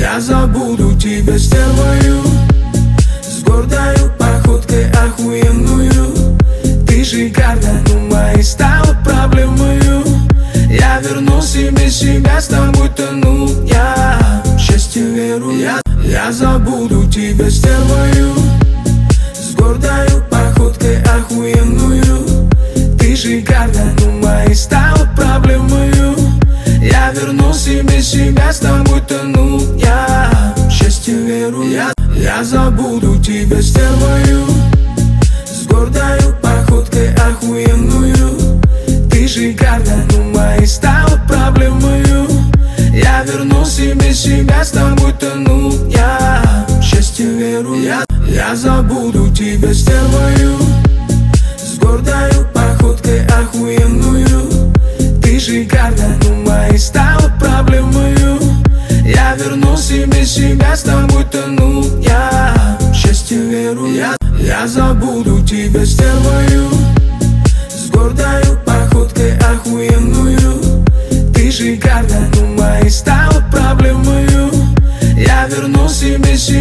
Я забуду тебя, стервою, с гордою походкой охуенную. Ты шикарна, но моей стала проблемою. Я верну себе себя, с тобой тону. Я в счастье веру. Я забуду тебя, стервою, с гордою походкой охуенную. Ты шикарна, но моей стала проблемою. Я верну себе себя, с тобой тону. Я в счастье веру. Я забуду тебя, стервою, с гордою походкой охуенную. Ты шикарна, но моей стала проблемою. Я верну себе себя, с тобой тону. Я в счастье веру. Я забуду тебя, стервою, с гордою походкой охуенную. Ты шикарна, но моей стала проблемою. Я верну себе себя, с тобой тону. Я в счастье веру. Я забуду тебя, стервою, с гордою походкой охуенную. Ты шикарна, но моей стала проблемою. Я верну себе себя.